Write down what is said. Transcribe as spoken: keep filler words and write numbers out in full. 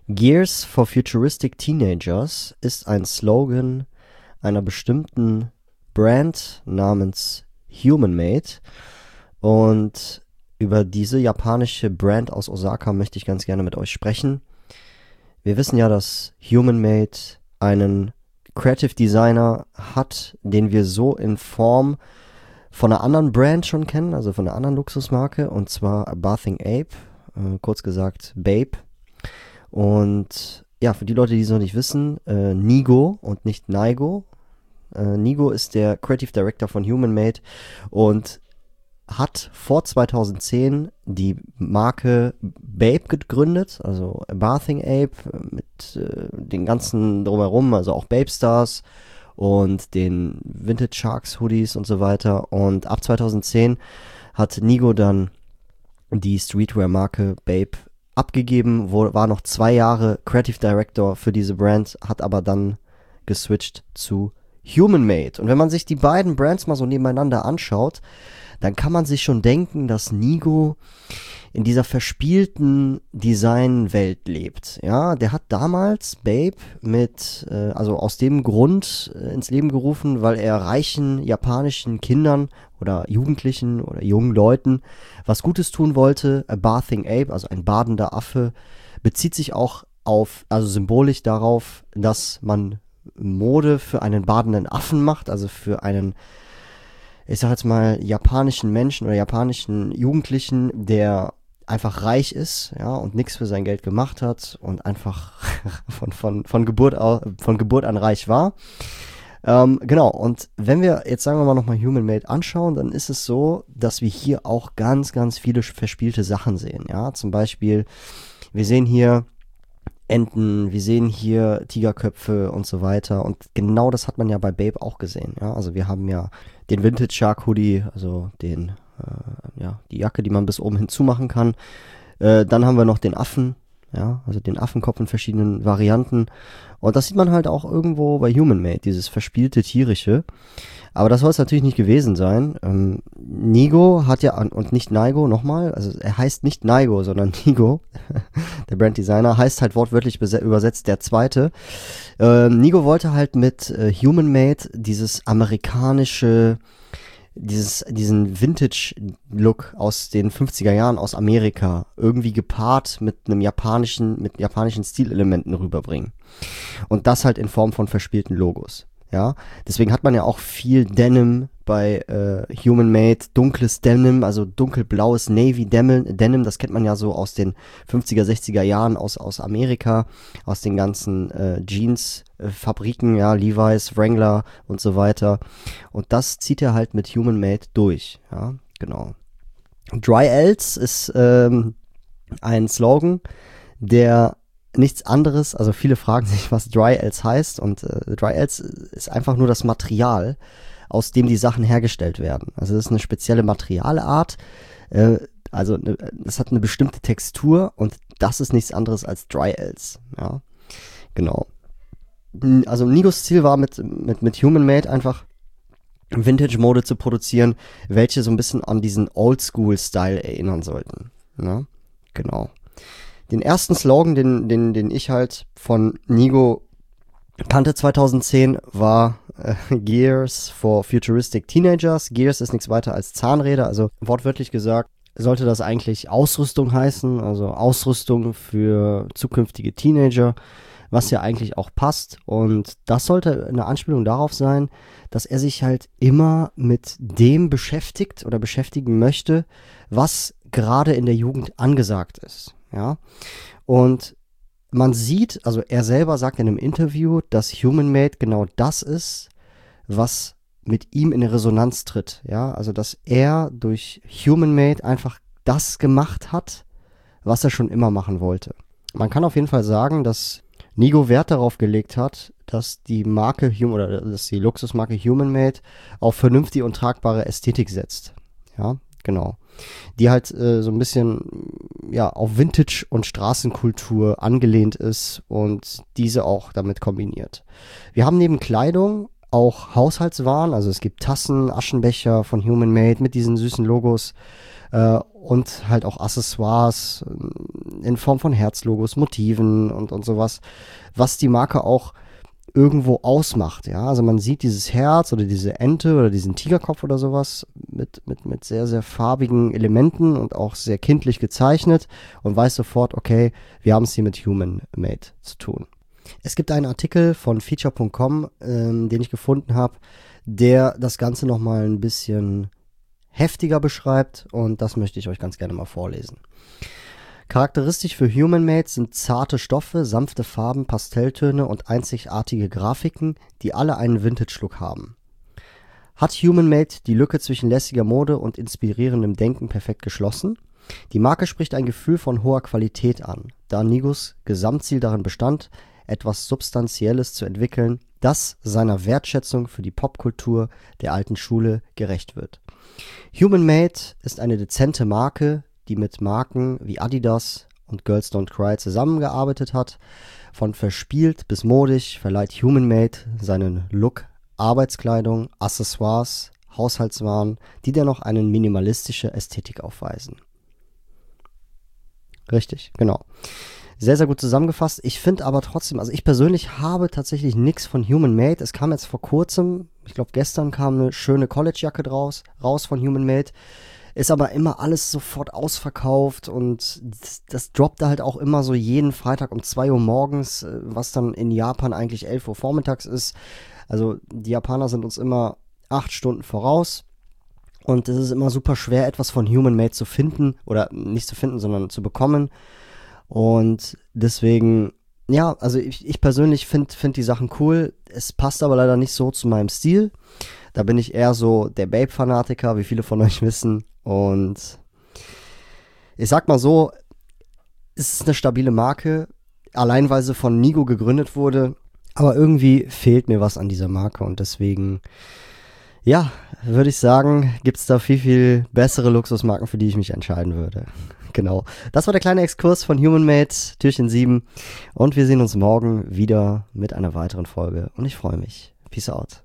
Gears for Futuristic Teenagers ist ein Slogan einer bestimmten Brand namens Human-Made. Und über diese japanische Brand aus Osaka möchte ich ganz gerne mit euch sprechen. Wir wissen ja, dass Human-Made einen Creative Designer hat, den wir so in Form von einer anderen Brand schon kennen, also von einer anderen Luxusmarke, und zwar Bathing Ape, äh, kurz gesagt Bape. Und ja, für die Leute, die es noch nicht wissen, äh, Nigo und nicht Naigo. Äh, Nigo ist der Creative Director von Human-Made und hat vor zweitausendzehn die Marke Bape gegründet, also Bathing Ape mit äh, den ganzen drumherum, also auch Bape Stars und den Vintage Sharks Hoodies und so weiter. Und ab zweitausendzehn hat Nigo dann die Streetwear-Marke Bape abgegeben, wo, war noch zwei Jahre Creative Director für diese Brand, hat aber dann geswitcht zu Human-Made. Und wenn man sich die beiden Brands mal so nebeneinander anschaut, dann kann man sich schon denken, dass Nigo in dieser verspielten Designwelt lebt. Ja, der hat damals Bape mit, äh, also aus dem Grund äh, ins Leben gerufen, weil er reichen japanischen Kindern oder Jugendlichen oder jungen Leuten was Gutes tun wollte. A Bathing Ape, also ein badender Affe, bezieht sich auch auf, also symbolisch darauf, dass man Mode für einen badenden Affen macht, also für einen, ich sag jetzt mal, japanischen Menschen oder japanischen Jugendlichen, der einfach reich ist, ja, und nichts für sein Geld gemacht hat und einfach von, von, von, Geburt, au, von Geburt an reich war. Ähm, genau, und wenn wir jetzt, sagen wir mal, nochmal Human-Made anschauen, dann ist es so, dass wir hier auch ganz, ganz viele verspielte Sachen sehen, ja, zum Beispiel, wir sehen hier Enten, wir sehen hier Tigerköpfe und so weiter, und genau das hat man ja bei Bape auch gesehen, ja, also wir haben ja den Vintage Shark Hoodie, also den, äh, ja, die Jacke, die man bis oben hinzumachen kann, äh, dann haben wir noch den Affen, ja, also den Affenkopf in verschiedenen Varianten, und das sieht man halt auch irgendwo bei Human-Made, dieses verspielte Tierische. Aber das soll es natürlich nicht gewesen sein. Ähm, Nigo hat ja, und nicht Naigo, nochmal, also er heißt nicht Naigo, sondern Nigo, der Branddesigner, heißt halt wortwörtlich übersetzt der Zweite. Ähm, Nigo wollte halt mit äh, Human-Made dieses amerikanische, dieses, diesen Vintage-Look aus den fünfziger Jahren aus Amerika irgendwie gepaart mit einem japanischen, mit japanischen Stilelementen rüberbringen. Und das halt in Form von verspielten Logos. Ja, deswegen hat man ja auch viel Denim bei äh, Human-Made, dunkles Denim, also dunkelblaues Navy Denim, Denim, das kennt man ja so aus den fünfziger, sechziger Jahren aus, aus Amerika, aus den ganzen äh, Jeans-Fabriken, ja, Levi's, Wrangler und so weiter. Und das zieht er halt mit Human-Made durch, ja, genau. Dry Else ist ähm, ein Slogan, der nichts anderes, also viele fragen sich, was Dry Else heißt, und äh, Dry Else ist einfach nur das Material, aus dem die Sachen hergestellt werden. Also das ist eine spezielle Materialart, äh, also ne, das hat eine bestimmte Textur, und das ist nichts anderes als Dry Else, ja, genau. Also Nigos Ziel war mit, mit, mit Human-Made einfach Vintage-Mode zu produzieren, welche so ein bisschen an diesen Oldschool-Style erinnern sollten, ja, genau. Den ersten Slogan, den, den, den ich halt von Nigo kannte zweitausendzehn, war äh, Gears for Futuristic Teenagers. Gears ist nichts weiter als Zahnräder, also wortwörtlich gesagt sollte das eigentlich Ausrüstung heißen, also Ausrüstung für zukünftige Teenager, was ja eigentlich auch passt. Und das sollte eine Anspielung darauf sein, dass er sich halt immer mit dem beschäftigt oder beschäftigen möchte, was gerade in der Jugend angesagt ist. Ja, und man sieht, also er selber sagt in einem Interview, dass Human-Made genau das ist, was mit ihm in Resonanz tritt. Ja, also dass er durch Human-Made einfach das gemacht hat, was er schon immer machen wollte. Man kann auf jeden Fall sagen, dass Nigo Wert darauf gelegt hat, dass die Marke Human oder dass die Luxusmarke Human-Made auf vernünftige und tragbare Ästhetik setzt. Ja, genau. Die halt äh, so ein bisschen ja auf Vintage und Straßenkultur angelehnt ist und diese auch damit kombiniert. Wir haben neben Kleidung auch Haushaltswaren, also es gibt Tassen, Aschenbecher von Human-Made mit diesen süßen Logos. Äh, und halt auch Accessoires in Form von Herzlogos, Motiven und, und sowas, was die Marke auch irgendwo ausmacht, ja, also man sieht dieses Herz oder diese Ente oder diesen Tigerkopf oder sowas mit, mit, mit sehr, sehr farbigen Elementen und auch sehr kindlich gezeichnet und weiß sofort, okay, wir haben es hier mit Human Made zu tun. Es gibt einen Artikel von feature punkt com, ähm, den ich gefunden habe, der das Ganze nochmal ein bisschen heftiger beschreibt und das möchte ich euch ganz gerne mal vorlesen. Charakteristisch für Human Made sind zarte Stoffe, sanfte Farben, Pastelltöne und einzigartige Grafiken, die alle einen Vintage-Look haben. Hat Human Made die Lücke zwischen lässiger Mode und inspirierendem Denken perfekt geschlossen? Die Marke spricht ein Gefühl von hoher Qualität an, da Nigos Gesamtziel darin bestand, etwas Substanzielles zu entwickeln, das seiner Wertschätzung für die Popkultur der alten Schule gerecht wird. Human Made ist eine dezente Marke, die mit Marken wie Adidas und Girls Don't Cry zusammengearbeitet hat. Von verspielt bis modisch verleiht Human Made seinen Look Arbeitskleidung, Accessoires, Haushaltswaren, die dennoch eine minimalistische Ästhetik aufweisen. Richtig, genau. Sehr, sehr gut zusammengefasst. Ich finde aber trotzdem, also ich persönlich habe tatsächlich nichts von Human Made. Es kam jetzt vor kurzem, ich glaube gestern kam eine schöne Collegejacke draus, raus von Human Made. Ist aber immer alles sofort ausverkauft und das, das droppt da halt auch immer so jeden Freitag um zwei Uhr morgens, was dann in Japan eigentlich elf Uhr vormittags ist. Also die Japaner sind uns immer acht Stunden voraus und es ist immer super schwer, etwas von Human Made zu finden oder nicht zu finden, sondern zu bekommen. Und deswegen, ja, also ich, ich persönlich finde find die Sachen cool. Es passt aber leider nicht so zu meinem Stil. Da bin ich eher so der Babe-Fanatiker, wie viele von euch wissen. Und ich sag mal so, es ist eine stabile Marke, allein weil sie von Nigo gegründet wurde. Aber irgendwie fehlt mir was an dieser Marke und deswegen, ja, würde ich sagen, gibt es da viel, viel bessere Luxusmarken, für die ich mich entscheiden würde. Genau. Das war der kleine Exkurs von Human Made, Türchen sieben. Und wir sehen uns morgen wieder mit einer weiteren Folge. Und ich freue mich. Peace out.